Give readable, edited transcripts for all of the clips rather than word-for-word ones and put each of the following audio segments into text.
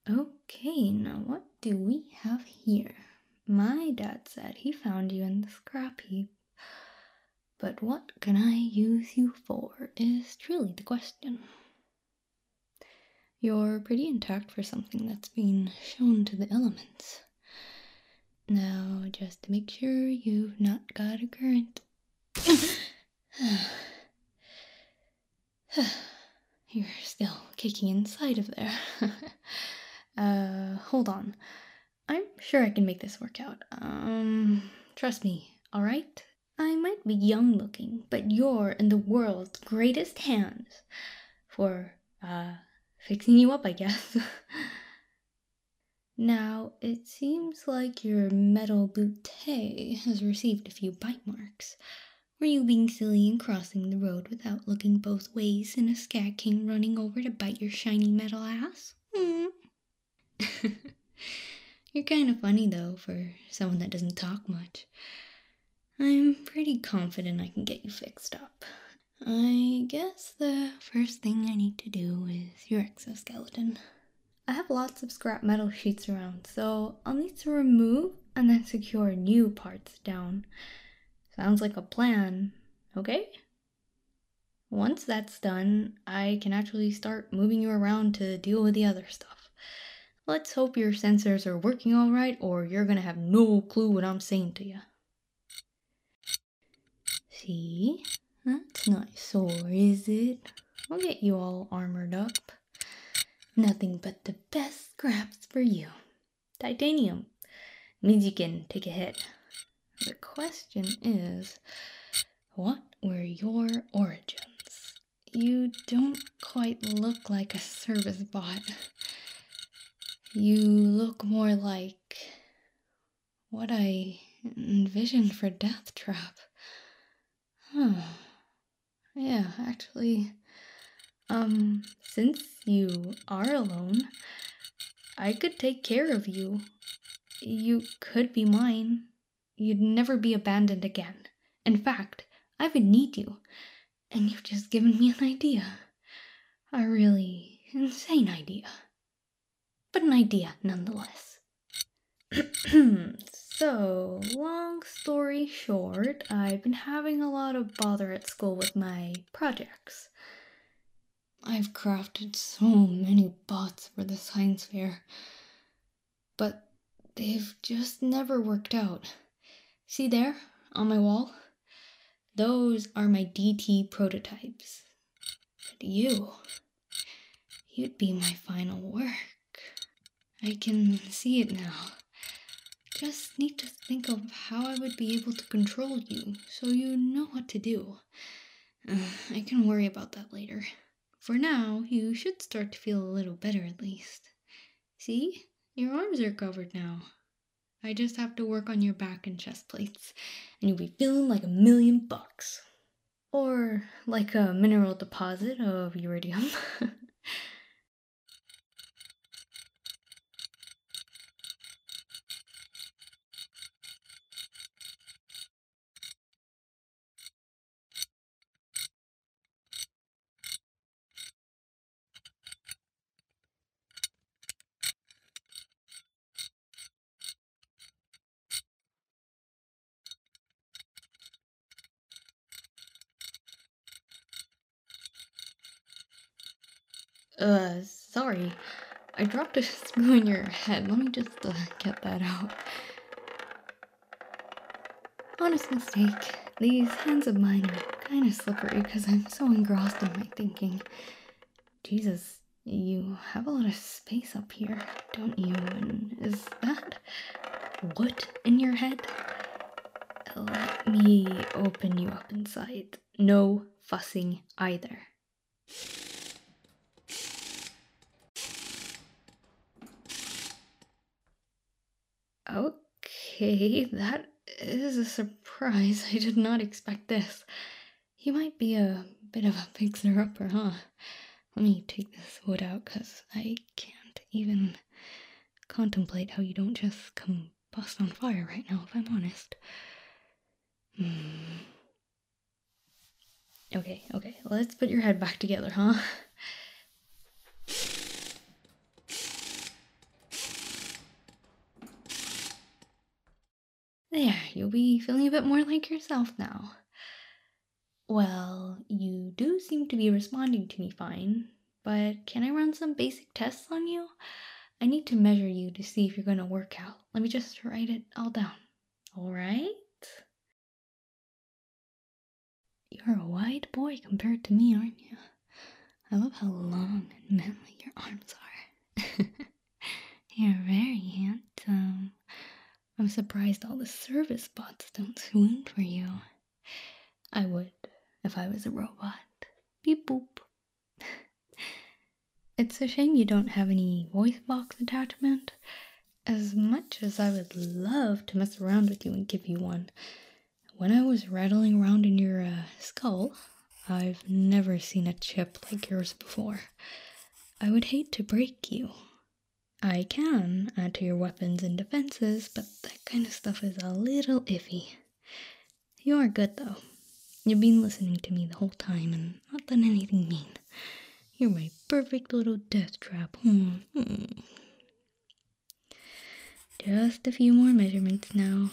Okay, now what do we have here? My dad said he found you in the scrap heap. But what can I use you for is truly the question. You're pretty intact for something that's been shown to the elements. Now, just to make sure you've not got a current. You're still kicking inside of there. Hold on. I'm sure I can make this work out. Trust me, alright? I might be young looking, but you're in the world's greatest hands for, fixing you up, I guess. Now, it seems like your metal bootay has received a few bite marks. Were you being silly and crossing the road without looking both ways and a scat king running over to bite your shiny metal ass? You're kind of funny, though, for someone that doesn't talk much. I'm pretty confident I can get you fixed up. I guess the first thing I need to do is your exoskeleton. I have lots of scrap metal sheets around, so I'll need to remove and then secure new parts down. Sounds like a plan, okay? Once that's done, I can actually start moving you around to deal with the other stuff. Let's hope your sensors are working alright, or you're gonna have no clue what I'm saying to you. See? That's not sore, is it? I'll get you all armored up. Nothing but the best scraps for you. Titanium. Means you can take a hit. The question is, what were your origins? You don't quite look like a service bot. You look more like what I envisioned for Death Trap. Huh. Yeah, actually, since you are alone, I could take care of you. You could be mine. You'd never be abandoned again. In fact, I would need you. And you've just given me an idea. A really insane idea. But an idea nonetheless. So, long story short, I've been having a lot of bother at school with my projects. I've crafted so many bots for the science fair, but they've just never worked out. See there, on my wall? Those are my DT prototypes. But you'd be my final work. I can see it now. Just need to think of how I would be able to control you, so you know what to do. I can worry about that later. For now, you should start to feel a little better at least. See? Your arms are covered now. I just have to work on your back and chest plates, and you'll be feeling like $1,000,000. Or like a mineral deposit of iridium. Sorry. I dropped a screw in your head. Let me just get that out. Honest mistake. These hands of mine are kind of slippery because I'm so engrossed in my thinking. Jesus, you have a lot of space up here, don't you? And is that wood in your head? Let me open you up inside. No fussing either. Okay, that is a surprise. I did not expect this. You might be a bit of a fixer-upper, huh? Let me take this wood out, because I can't even contemplate how you don't just combust on fire right now, if I'm honest. Okay, let's put your head back together, huh? you'll be feeling a bit more like yourself now. Well, you do seem to be responding to me fine, but can I run some basic tests on you? I need to measure you to see if you're gonna work out. Let me just write it all down. Alright? You're a wide boy compared to me, aren't you? I love how long and manly your arms are. You're very handsome. I'm surprised all the service bots don't swoon for you. I would if I was a robot. Beep boop. It's a shame you don't have any voice box attachment. As much as I would love to mess around with you and give you one, when I was rattling around in your skull, I've never seen a chip like yours before. I would hate to break you. I can add to your weapons and defenses, but that kind of stuff is a little iffy. You are good though. You've been listening to me the whole time and not done anything mean. You're my perfect little death trap. Just a few more measurements now.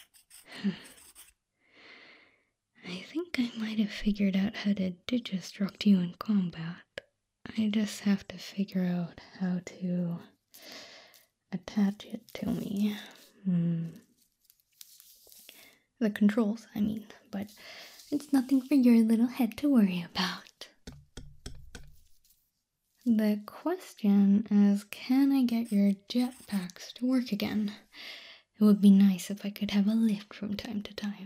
I think I might have figured out how to digistruct you in combat. I just have to figure out how to attach it to me. The controls, I mean, but it's nothing for your little head to worry about. The question is, can I get your jetpacks to work again? It would be nice if I could have a lift from time to time.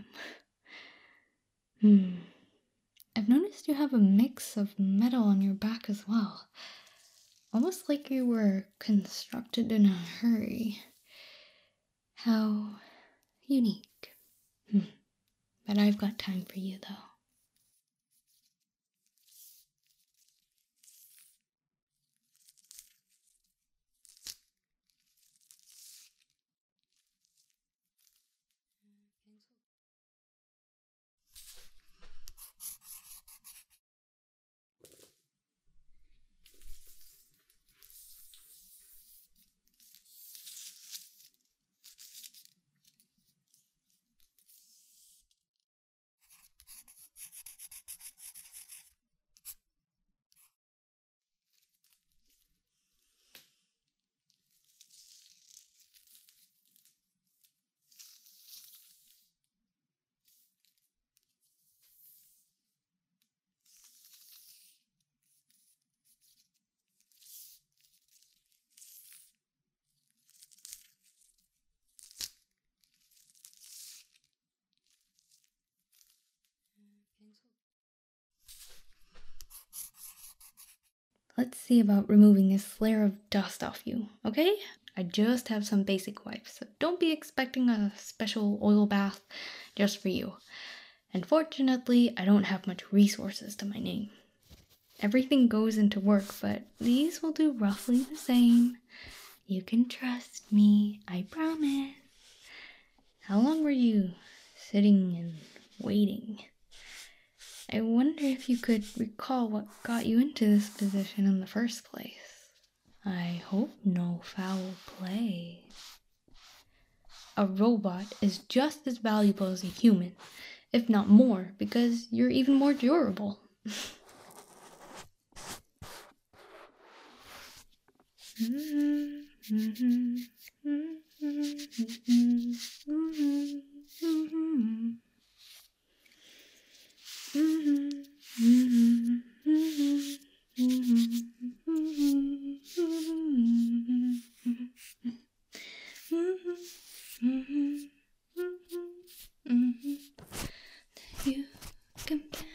I've noticed you have a mix of metal on your back as well. Almost like you were constructed in a hurry. How unique. But I've got time for you though. Let's see about removing this layer of dust off you, okay? I just have some basic wipes, so don't be expecting a special oil bath just for you. Unfortunately, I don't have much resources to my name. Everything goes into work, but these will do roughly the same. You can trust me, I promise. How long were you sitting and waiting? I wonder if you could recall what got you into this position in the first place. I hope no foul play. A robot is just as valuable as a human, if not more, because you're even more durable. You compare.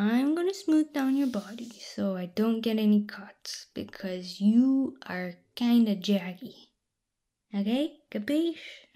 I'm gonna smooth down your body so I don't get any cuts because you are kinda jaggy. Okay? Capiche?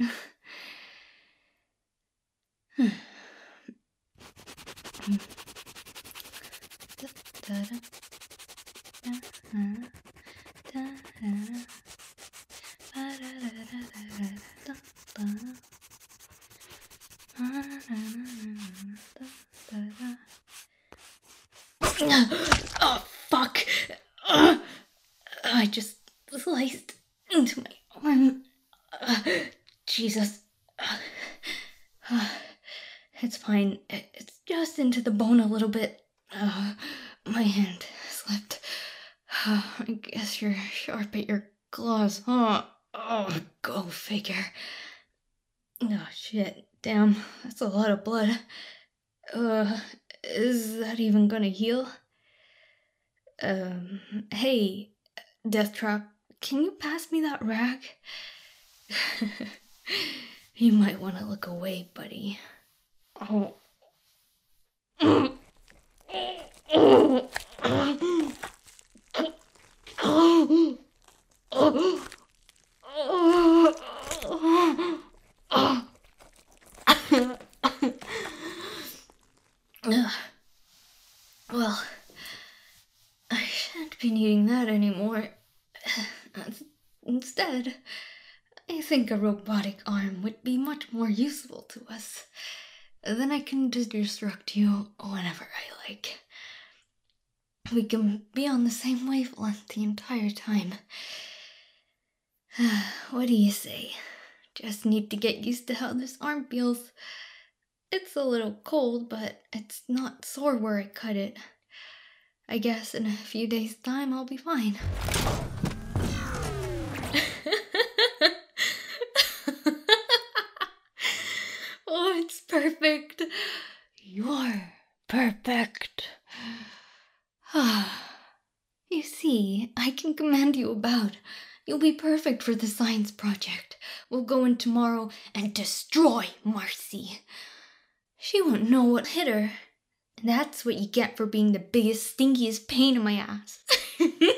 Oh, fuck! I just sliced into my arm. Jesus. It's fine. It's just into the bone a little bit. My hand slipped. I guess you're sharp at your claws, huh? Oh, go figure. Oh, shit. Damn, that's a lot of blood. Is that even gonna heal? Hey, Death Trap, can you pass me that rag? You might want to look away, buddy. Oh. Well, I shan't be needing that anymore. Instead, I think a robotic arm would be much more useful to us. Then I can destruct you whenever I like. We can be on the same wavelength the entire time. What do you say? Just need to get used to how this arm feels. It's a little cold, but it's not sore where I cut it. I guess in a few days' time I'll be fine. Oh, it's perfect. You're perfect. You see, I can command you about. You'll be perfect for the science project. We'll go in tomorrow and destroy Marcy. She won't know what hit her. That's what you get for being the biggest, stinkiest pain in my ass.